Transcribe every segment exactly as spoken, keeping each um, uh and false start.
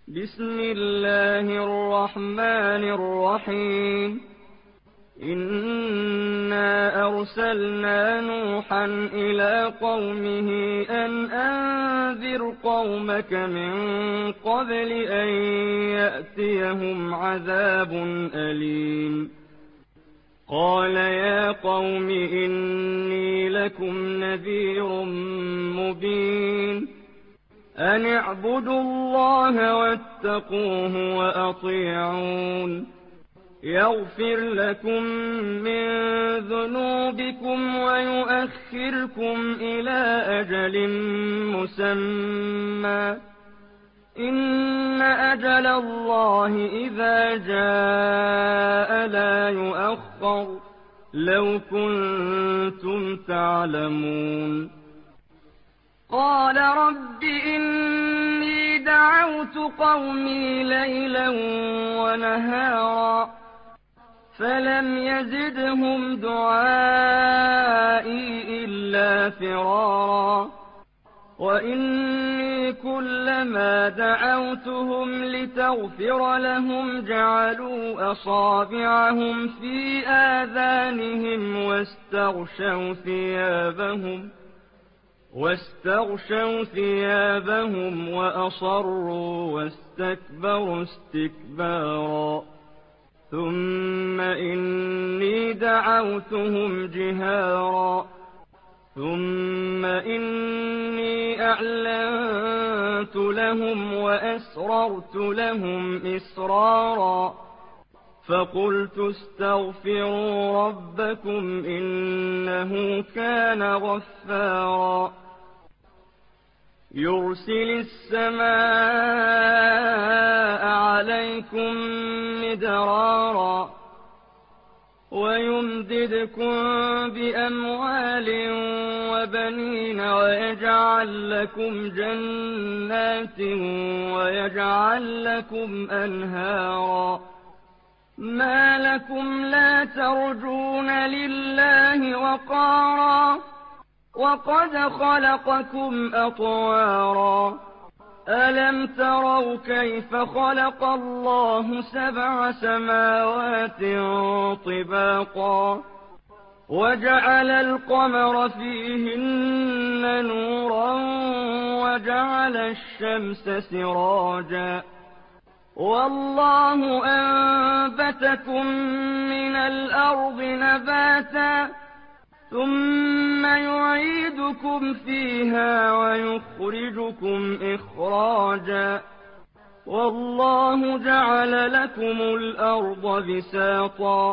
بسم الله الرحمن الرحيم إنا أرسلنا نوحا إلى قومه أن أنذر قومك من قبل أن يأتيهم عذاب أليم قال يا قوم إني لكم نذير مبين أن اعبدوا الله واتقوه وأطيعون يغفر لكم من ذنوبكم ويؤخركم إلى أجل مسمى إن أجل الله إذا جاء لا يؤخر لو كنتم تعلمون قال رب إني دعوت قومي ليلا ونهارا فلم يزدهم دعائي إلا فرارا وإني كلما دعوتهم لتغفر لهم جعلوا أصابعهم في آذانهم واستغشوا ثيابهم واستغشوا ثيابهم وأصروا واستكبروا استكبارا ثم إني دعوتهم جهارا ثم إني أعلنت لهم وأسررت لهم إسرارا فقلت استغفروا ربكم إنه كان غفارا يرسل السماء عليكم مدرارا ويمددكم بأموال وبنين ويجعل لكم جنات ويجعل لكم أنهارا ما لكم لا ترجون لله وقارا وقد خلقكم أطوارا ألم تروا كيف خلق الله سبع سماوات طباقا وجعل القمر فيهن نورا وجعل الشمس سراجا والله أنبتكم من الأرض نباتا ثم يعيدكم فيها ويخرجكم إخراجا والله جعل لكم الأرض بساطا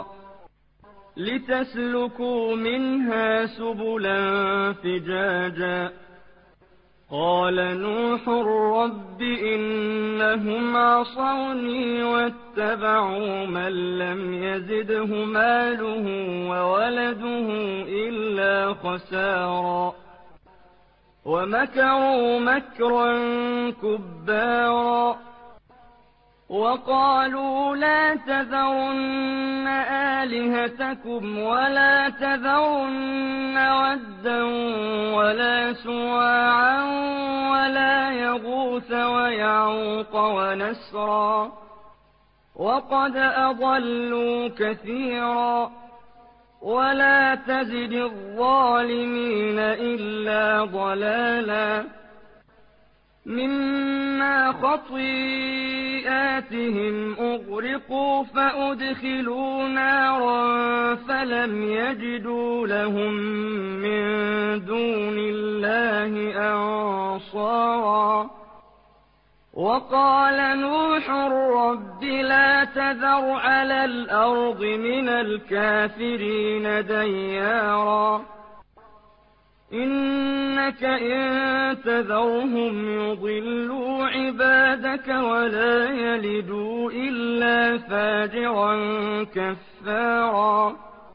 لتسلكوا منها سبلا فجاجا قال نوح رب إنهم عصوني واتبعوا من لم يزده ماله وولده إلا خسارا ومكروا مكرا كبارا وقالوا لا تذرن آلهتكم ولا تذرن ودا ولا سواعا ولا يغوث ويعوق ونسرا وقد أضلوا كثيرا ولا تزد الظالمين إلا ضلالا مما خطيئاتهم أغرقوا فأدخلوا نارا فلم يجدوا لهم من دون الله أنصارا وقال نوح رب لا تذر على الأرض من الكافرين ديارا إنك إن تذرهم يضلوا عبادك ولا يلدوا إلا فاجرا كفارا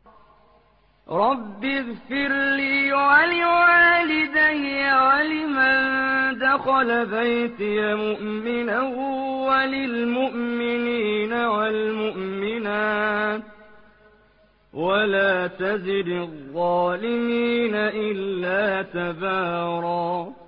رب اغفر لي ولوالدي ولمن دخل بيتي مؤمنا وللمؤمنين والمؤمنات ولا تزد الظالمين إلا تبارا